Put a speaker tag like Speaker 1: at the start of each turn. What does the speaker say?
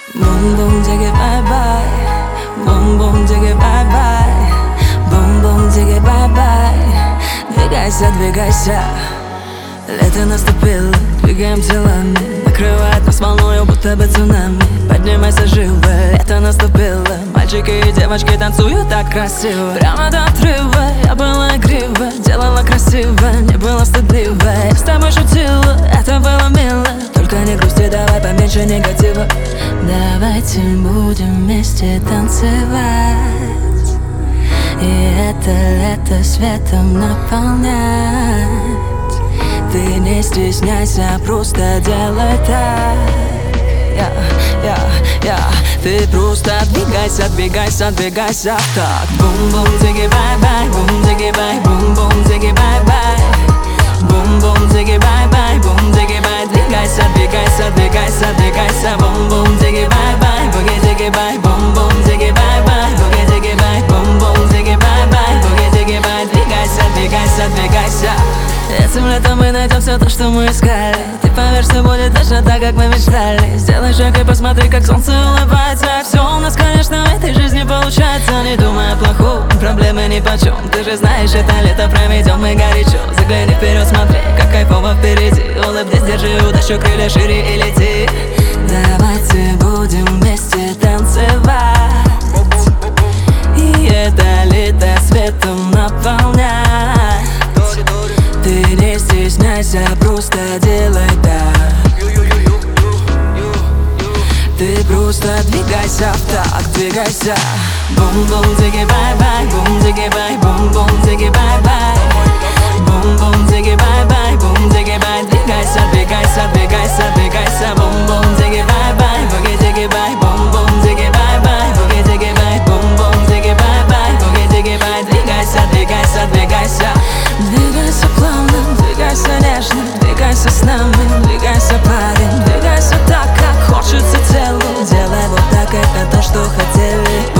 Speaker 1: Бум-бум, диги, бай-бай. Бум-бум, диги, бай-бай. Бум-бум, диги, бай-бай. Двигайся, двигайся. Лето наступило, двигаем телами. Накрывает нас волною, будто бы цунами. Поднимайся живо, лето наступило. Мальчики и девочки танцуют так красиво. Прямо до отрыва, я была игрива. Делала красиво, не было стыдливо. Я с тобой шутила, это было мило. Только не грусти, давай поменьше негатива. Давайте будем вместе танцевать и это лето светом наполнять. Ты не стесняйся, просто делай так. Ты просто двигайся, двигайся, двигайся так. Бум-бум, диги, бай-бай. Бум, диги, бай. Бум-бум, диги, бай-бай. Бум-бум, диги, бай-бай. Бум, диги, бай. Двигайся, двигайся, двигайся, двигайся. Бум-бум, диги, бай-бай. Буги, диги, бай. Бум-бум, диги, бай-бай. Буги, диги, бай. Бум-бум, диги, бай-бай. Буги, диги, бай. Двигайся, двигайся, двигайся. Этим летом мы найдем все то, что мы искали. Ты поверь, что будет точно так, как мы мечтали. Сделай шаг и посмотри, как солнце улыбается. Все у нас, конечно, в этой жизни получается. Не думай о плохом, проблемы нипочем. Ты же знаешь, это лето проведем мы горячо. Загляни вперед, смотри, как кайфово впереди. Улыбнись, держи удачу, крылья шире и лети. Давайте будем вместе танцевать и это лето светом наполнять. Ты не стесняйся, просто делай так. Ты просто двигайся в такт, двигайся. Бум-бум, диги, бай-бай. Бум, диги, бай. Бум-бум, диги, бай-бай. Бум-бум, диги, бай-бай. Бум, диги, бай. Двигайся, двигайся, двигайся, двигайся. Бум-бум, диги, бай-бай. Буги, диги, бай. Бум-бум, диги, бай-бай. Буги, диги, бай. Бум-бум, диги, бай-бай. Буги, диги, бай. Двигайся, двигайся, двигайся. Двигайся плавно, двигайся нежно. Двигайся с нами, двигайся, парень. Двигайся так, как хочется телу. Делай вот так, это то, что хотели.